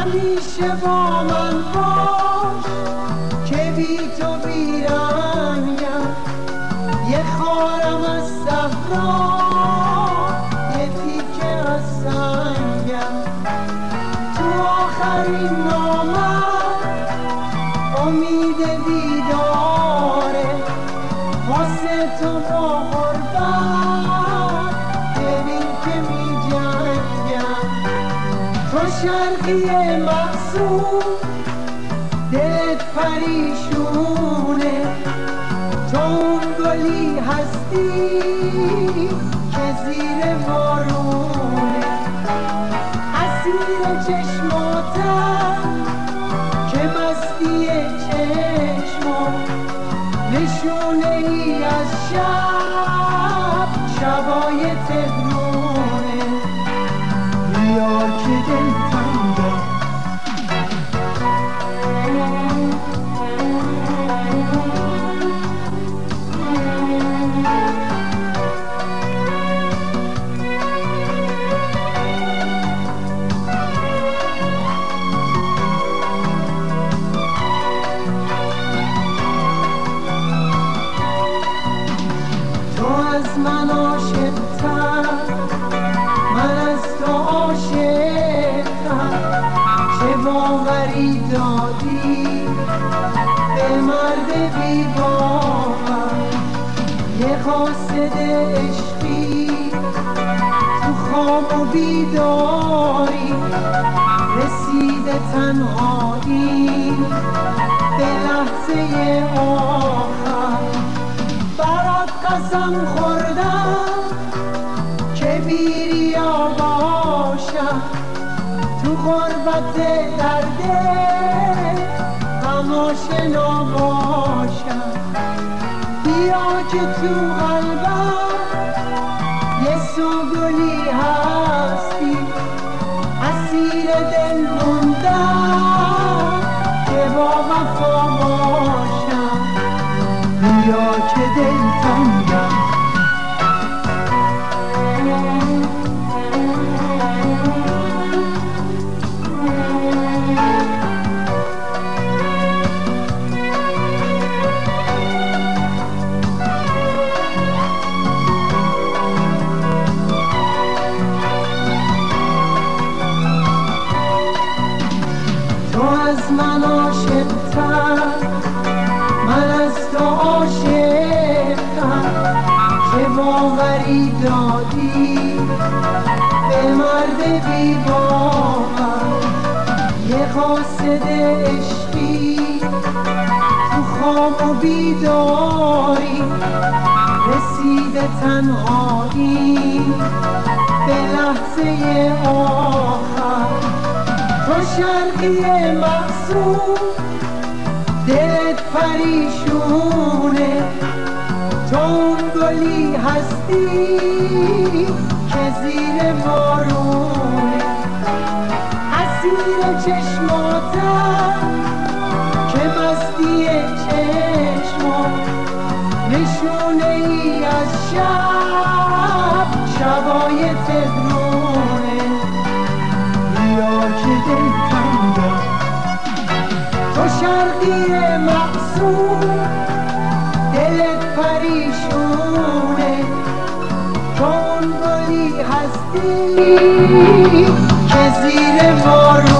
همیشه با من باش که بی تو بیرنگم، یه خارم از صحرا، یه تیکه از سنگم. تو آخرین نامم امید دیداره، واسه تو با غربت ببین که می جنگم. تو شرقی مقصود دلت پریشونه، تو اون گلی هستی که زیر بارونه. اسیر چشماتم که مستی چشمم، نشونه ای از شب، شبای تهرونه. بیا که دلتنگم، از من عاشق‌تر، من از تو عاشق‌تر. چه باوری دادی به مرد بی باور، یه قاصد عشقی تو خواب و بیداری. رسیده تنهایی به لحظه آخر، برات قسم خوردم که بیریا باشم، تو غربت درد غم آشنا باشم. بیا که تو قلبم یه سوگلی هستی، اسیر دل موندم که با وفا باشم. بیا که دلتنگم، تو از من عاشق‌تر، من از تو عاشق‌تر. چه باوری دادی به مرد بی باور، یه قاصد عشقی تو خواب و بیداری. رسیده تنهایی به لحظه آخر، تو شرقی مقصود دلت پریشونه، تو اون گلی هستی که زیر بارونه. اسیر چشماتم که مستی چشمم، نشونه ای از شب، شبای تهرونه. بیا که دلتنگم، تو شرقی مقصود دلت پریشونه، تو اون گلی هستی که زیر بارونه.